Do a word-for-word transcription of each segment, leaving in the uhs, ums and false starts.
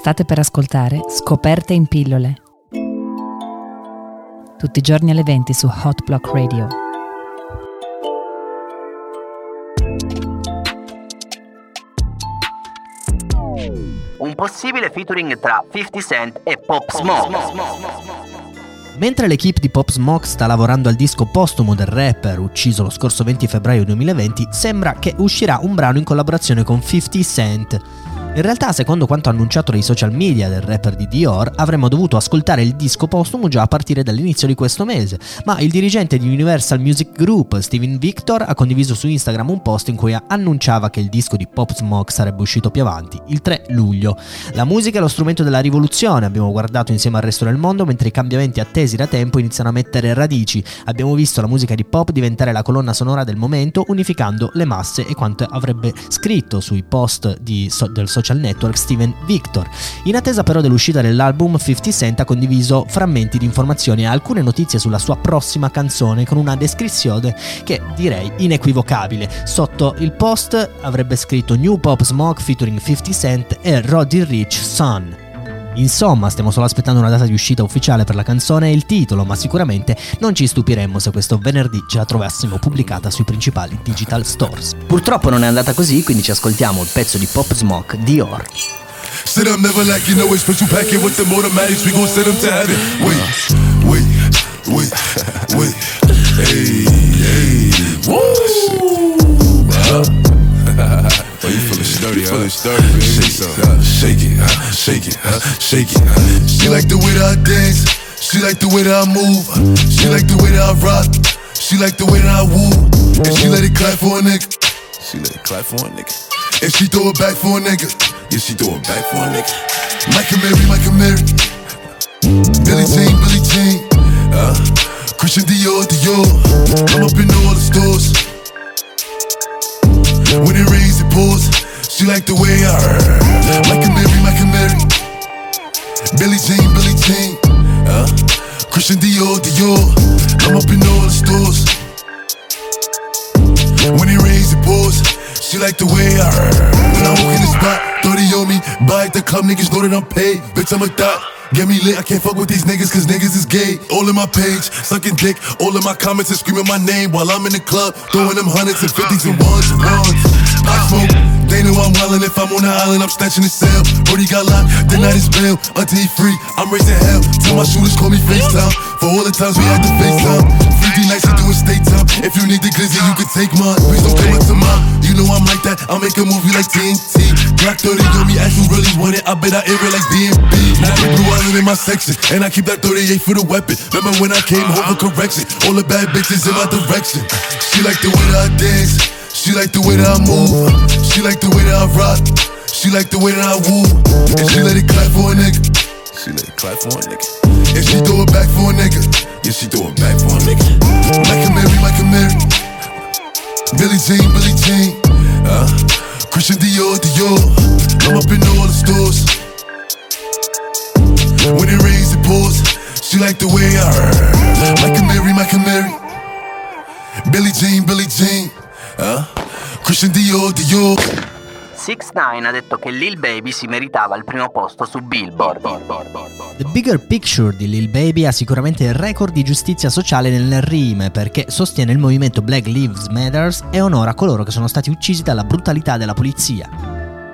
State per ascoltare Scoperte in pillole. Tutti i giorni alle venti su Hot Block Radio. Un possibile featuring tra fifty Cent e Pop Smoke. Mentre l'equipe di Pop Smoke sta lavorando al disco postumo del rapper ucciso lo scorso venti febbraio duemilaventi, sembra che uscirà un brano in collaborazione con fifty Cent. In realtà, secondo quanto annunciato dai social media del rapper di Dior, avremmo dovuto ascoltare il disco postumo già a partire dall'inizio di questo mese, ma il dirigente di Universal Music Group, Steven Victor, ha condiviso su Instagram un post in cui annunciava che il disco di Pop Smoke sarebbe uscito più avanti, il tre luglio. La musica è lo strumento della rivoluzione, abbiamo guardato insieme al resto del mondo mentre i cambiamenti attesi da tempo iniziano a mettere radici. Abbiamo visto la musica di pop diventare la colonna sonora del momento, unificando le masse, e quanto avrebbe scritto sui post di so- del social network Steven Victor. In attesa però dell'uscita dell'album, fifty Cent ha condiviso frammenti di informazioni e alcune notizie sulla sua prossima canzone, con una descrizione che direi inequivocabile. Sotto il post avrebbe scritto New Pop Smoke featuring fifty Cent e Roddy Ricch Son. Insomma, stiamo solo aspettando una data di uscita ufficiale per la canzone e il titolo, ma sicuramente non ci stupiremmo se questo venerdì ce la trovassimo pubblicata sui principali digital stores. Purtroppo non è andata così, quindi ci ascoltiamo il pezzo di Pop Smoke, Dior. Sit up, never like you know it's special packet with the automatics, we gon' set them to heaven. Wait, wait, wait, wait, hey, hey, woo! Oh, you feelin' sturdy, you feelin' sturdy, baby. Shake it, uh, shake it, uh, shake it, uh, shake it. She like the way that I dance, she like the way that I move, she like the way that I rock, she like the way that I woo. And she let it clap for a nigga, she let it clap for a nigga. And she throw it back for a nigga, yeah, she throw it back for a nigga. Micah Mary, Micah Mary, Billie Jean, Billie Jean, uh, Christian Dior, Dior. I'm up in all the stores. When it rains, it pours. She like the way I heard. Micah Mary, Micah Mary, Billie Jean, Billie Jean, uh, Christian Dior, Dior. I'm up in all the stores. When it rains, it pours. She like the way I heard. When I walk in the spot, thirty on me. Buy at the club, niggas know that I'm paid. Bitch, I'm a thot. Get me lit, I can't fuck with these niggas cause niggas is gay. All in my page, sucking dick. All in my comments and screaming my name while I'm in the club, throwing them hundreds and fifties and ones and ones. I smoke, they know I'm wildin'. If I'm on the island, I'm snatching the cell. Brody got locked, the night is bail. Until he free, I'm raising hell. Till my shooters call me FaceTime. For all the times we had to FaceTime. Freaky nights, we doing state time. If you need the glizzy, you can take mine. Please don't come up to mine. You know I'm like that, I'll make a movie like T N T. Black thirty on me, ask who really want it. I bet I air it like D M B. Now the blue island in my section, and I keep that thirty-eight for the weapon. Remember when I came home for correction? All the bad bitches in my direction. She like the way that I dance, she like the way that I move, she like the way that I rock, she like the way that I woo. And she let it clap for a nigga, she let it clap for a nigga. And she throw it back for a nigga, yeah, she throw it back for a nigga. Micah Mary, Micah Mary, Billie Jean, Billie Jean, uh, Christian Dior, Dior. I'm up in all the stores. When it rains, it pours. She like the way I heard. Micah Mary, Micah Mary, Billie Jean, Billie Jean, uh, Christian Dior, Dior. six nine ha detto che Lil Baby si meritava il primo posto su Billboard. The Bigger Picture di Lil Baby ha sicuramente il record di giustizia sociale nelle rime, perché sostiene il movimento Black Lives Matter e onora coloro che sono stati uccisi dalla brutalità della polizia.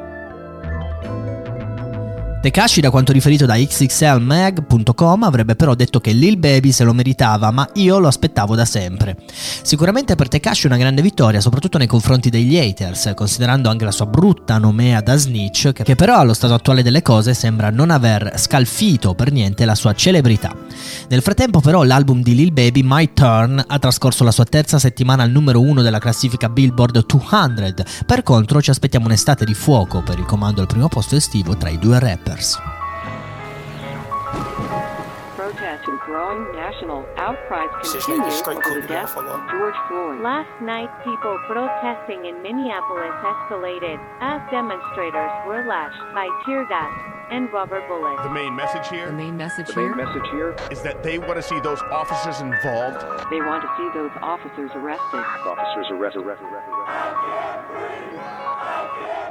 Tekashi, da quanto riferito da X X L mag punto com, avrebbe però detto che Lil Baby se lo meritava, ma io lo aspettavo da sempre. Sicuramente per Tekashi una grande vittoria, soprattutto nei confronti degli haters, considerando anche la sua brutta nomea da snitch, che però allo stato attuale delle cose sembra non aver scalfito per niente la sua celebrità. Nel frattempo però l'album di Lil Baby, My Turn, ha trascorso la sua terza settimana al numero uno della classifica Billboard duecento. Per contro ci aspettiamo un'estate di fuoco per il comando al primo posto estivo tra i due rapper. Protest and growing national outcries continue over the death of George Floyd. Last night, people protesting in Minneapolis escalated as demonstrators were lashed by tear gas and rubber bullets. The main message here, The main message the here main message here is that they want to see those officers involved. They want to see those officers arrested. Officers arrested. arrested, arrested, arrested.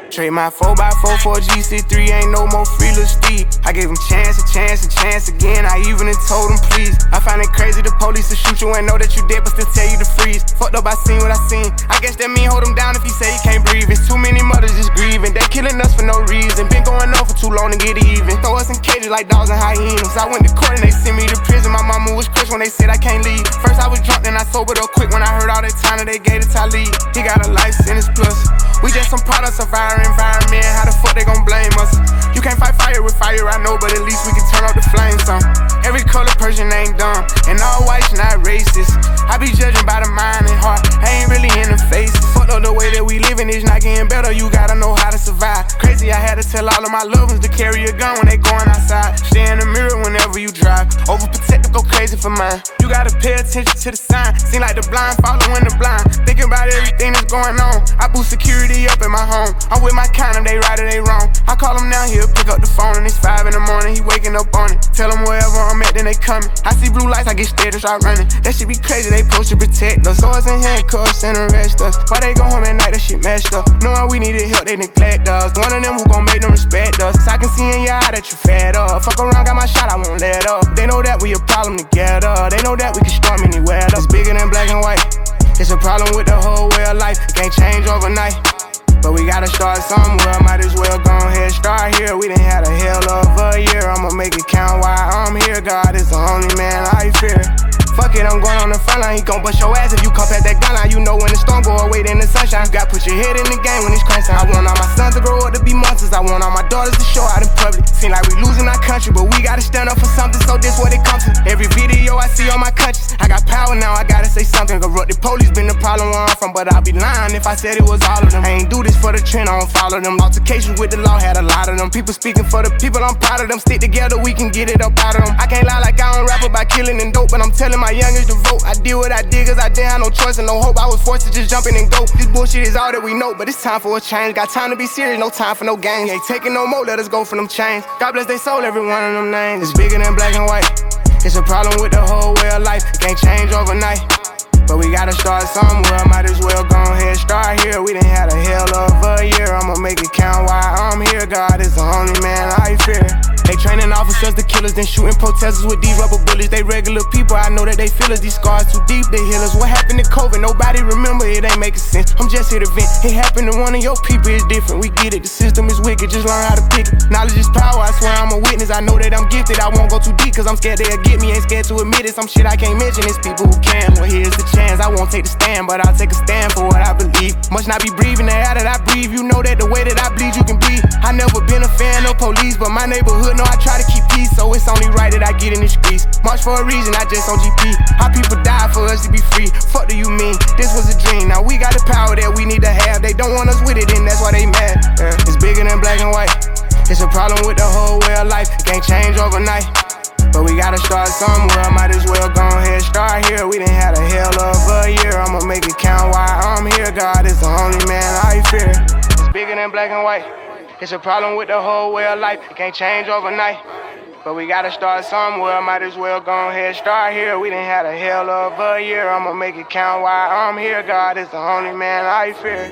Trade my four by four for a G C three, ain't no more free little Steve. I gave him chance, a chance, a chance again. I even told him please. I find it crazy the police to shoot you and know that you dead, but still tell you to freeze. Fucked up, I seen what I seen. I guess that mean hold him down if he say he can't breathe. It's too many mothers just grieving. They killing us for no reason. Been going on for too long to get even. Throw us in cages like dogs and hyenas. I went to court and they sent me to prison. My mama was crushed when they said I can't leave. First I was drunk, then I sobered up quick when I heard all that time that they gave to Talib. He got a life sentence plus. We just some products of our environment. How the fuck they gon' blame us? You can't fight fire with fire, I know, but at least we can turn off the flames some. Every color person ain't dumb, and all whites not racist. I be judging by the mind and heart, I ain't really in the face. Fuck up the way that we living is not getting better, you gotta know how to survive. Crazy, I had to tell all of my loved ones to carry a gun when they going outside. Stay in the mirror whenever you drive, overprotective, go crazy for mine. You gotta pay attention to the sign, seem like the blind following the blind. Thinking about everything that's going on, I boost security up in my home. I'm with my kind of, they right or they wrong. I call him now, he'll pick up the phone and it's five in the morning, he waking up on it. Tell him wherever I'm at, then they coming. I see blue lights, I get scared to start running. That shit be crazy, they supposed to protect us. Swords and handcuffs and arrest us. Why they go home at night, that shit messed up. Knowing we needed help, they neglect us. One of them who gon' make them respect us. I can see in your eye that you fed up. Fuck around, got my shot, I won't let up. They know that we a problem together. They know that we can storm anywhere. It's bigger than black and white. It's a problem with the whole way of life. It can't change overnight, but we gotta start somewhere. Might as well go ahead, start here. We done had a hell of a year. I'ma make it count while I'm here. God is the only man I fear. Fuck it, I'm going on the front line. He gon' bust your ass if you come past that gun line. You know when the storm go away, then the sunshine. You gotta put your head in the game when it's crunch time. I want all my sons to grow up to be monsters. I want all my daughters to show out in public. Seem like we losing our country, but we gotta stand up for something. So this what it comes to. Every video I see on my conscience, I got power now, I gotta say something. Corrupted police been the problem where I'm from, but I'd be lying if I said it was all of them. I ain't do this for the trend, I don't follow them. Altercations with the law had a lot of them. People speaking for the people, I'm proud of them. Stick together, we can get it up out of them. I can't lie like I don't rap about killing and dope, but I'm telling my youngest to vote. I did what I did cause I didn't have no choice and no hope. I was forced to just jump in and go. This bullshit is all that we know, but it's time for a change. Got time to be serious, no time for no games. Ain't taking no more, let us go for them chains. God bless they soul, every one of them names. It's bigger than black and white. It's a problem with the whole way of life. It can't change overnight, but we gotta start somewhere. Might as well go ahead, start here. We done had a hell of a year. I'ma make it count while I'm here. God is the only man I fear. They training officers to killers, then shooting protesters with these rubber bullets. They regular people, I know that they feel us. These scars too deep, they heal us. What happened to COVID? Nobody remember, it ain't making sense. I'm just here to vent. It happened to one of your people, it's different. We get it, the system is wicked, just learn how to pick it. Knowledge is power, I swear I'm a witness. I know that I'm gifted, I won't go too deep, cause I'm scared they'll get me. Ain't scared to admit it, some shit I can't mention. It's people who can, well here's the chance. I won't take the stand, but I'll take a stand for what I believe. Must not be breathing the air that I breathe. You know that the way that I bleed, you can bleed. I never been a fan of police, but my neighborhood know I try to keep peace, so it's only right that I get in the streets. March for a reason, I just on G P. How people die for us to be free. Fuck do you mean? This was a dream. Now we got the power that we need to have. They don't want us with it, and that's why they mad. Yeah. It's bigger than black and white. It's a problem with the whole way of life. It can't change overnight, but we gotta start somewhere. Might as well go ahead, start here. We done had a hell of a year. I'ma make it count while I'm here. God is the only man I fear. It's bigger than black and white. It's a problem with the whole way of life. It can't change overnight, but we gotta start somewhere. Might as well go ahead, start here. We done had a hell of a year. I'ma make it count while I'm here. God is the only man I fear.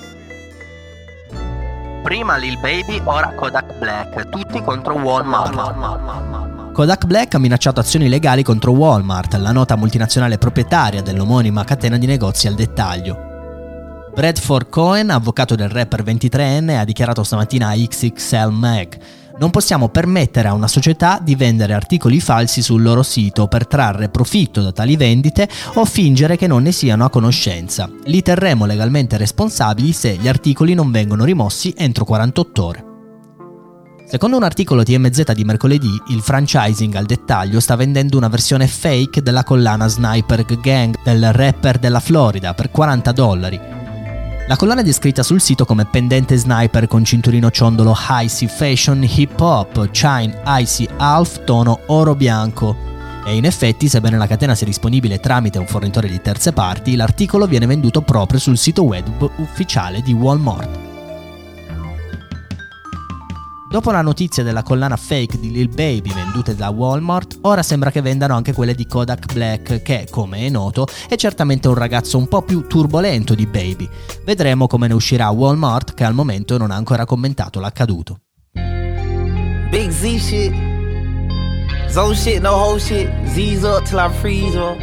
Prima Lil Baby, ora Kodak Black, tutti contro Walmart. Kodak Black ha minacciato azioni legali contro Walmart, la nota multinazionale proprietaria dell'omonima catena di negozi al dettaglio. Bradford Cohen, avvocato del rapper ventitreenne, ha dichiarato stamattina a X X L Mag: non possiamo permettere a una società di vendere articoli falsi sul loro sito per trarre profitto da tali vendite o fingere che non ne siano a conoscenza. Li terremo legalmente responsabili se gli articoli non vengono rimossi entro quarantotto ore. Secondo un articolo T M Z di mercoledì, il franchising al dettaglio sta vendendo una versione fake della collana Sniper Gang del rapper della Florida per quaranta dollari. La collana è descritta sul sito come pendente sniper con cinturino ciondolo Icy Fashion Hip Hop Chain Icy Half tono oro bianco. E in effetti, sebbene la catena sia disponibile tramite un fornitore di terze parti, l'articolo viene venduto proprio sul sito web ufficiale di Walmart. Dopo la notizia della collana fake di Lil Baby vendute da Walmart, ora sembra che vendano anche quelle di Kodak Black, che, come è noto, è certamente un ragazzo un po' più turbolento di Baby. Vedremo come ne uscirà Walmart, che al momento non ha ancora commentato l'accaduto. Big Z shit, Zo shit, no whole shit, Z's up till I freeze up.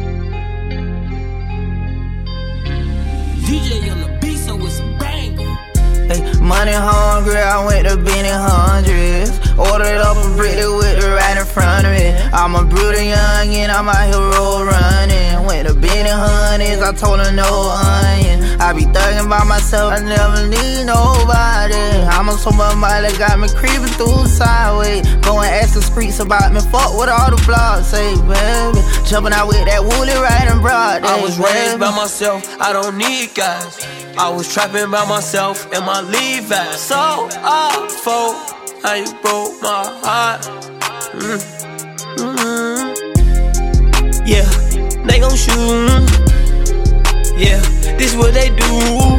D J on the beat, so it's a banger. Hey, money hungry, I went to Benny Hundreds. Ordered up a brick with the right in front of me. I'm a brutal young and I'm out here road running. Went to Benny Hundreds, I told her no onion. I be thugging by myself, I never need nobody. I'm on so much money, got me creeping through sideways. Go and ask the streets about me, fuck what all the blogs say, baby. Jumping out with that woolly right and broad. I was raised by myself, I don't need guys. I was trapping by myself in my Levi's. So I fall, how you broke my heart. Mm. Mm-hmm. Yeah, they gon' shoot. Yeah, this what they do.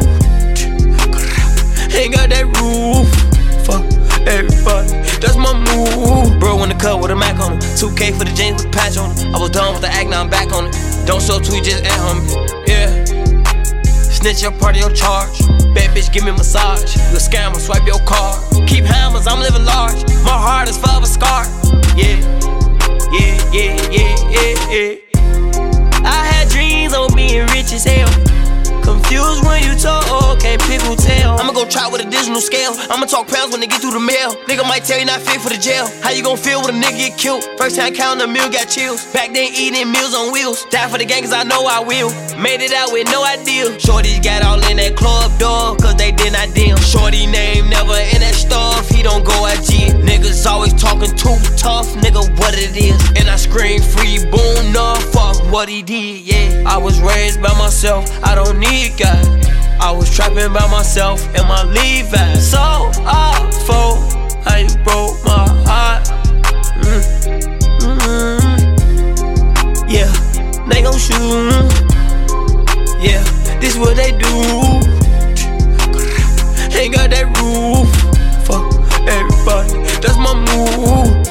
Ain't got that roof. Fuck everybody, that's my move. Bro in the cut with a Mac on it. two K for the jeans with a patch on it. I was done with the act, now I'm back on it. Don't show tweet, just at home. Yeah. Snitch your party, your charge. Bad bitch, give me a massage. You a scammer, swipe your card. Keep hammers, I'm living large. My heart is forever scarred. Yeah, yeah, yeah, yeah, yeah, yeah. I had dreams on being rich as hell. Confused when you talk, can't pick who tell. I'ma go try with a digital scale. I'ma talk pounds when they get through the mail. Nigga might tell you not fit for the jail. How you gon' feel when a nigga get killed? First time counting a meal, got chills. Back then eating meals on wheels. Die for the gang cause I know I will. Made it out with no idea. Shorties got all in that club door cause they did not deal. Shorty name never in that stuff, he don't go I G. Niggas always talking too tough, nigga what it is. And I scream free, boom, no, fuck what he did, yeah. I was raised by myself, I don't need guys. I was trapping by myself in my Levi's. So I fall, how you broke my heart. Mm. Mm-hmm. Yeah, they gon' shoot. Yeah, this what they do. Ain't got that roof. Fuck everybody, that's my move.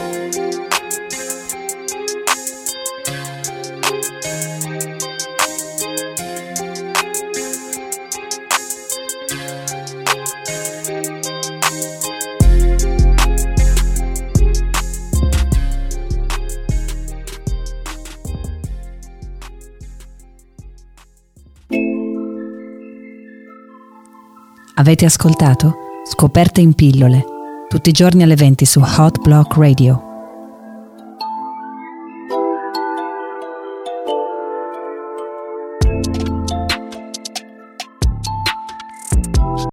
Avete ascoltato Scoperte in pillole, tutti i giorni alle venti su Hot Block Radio.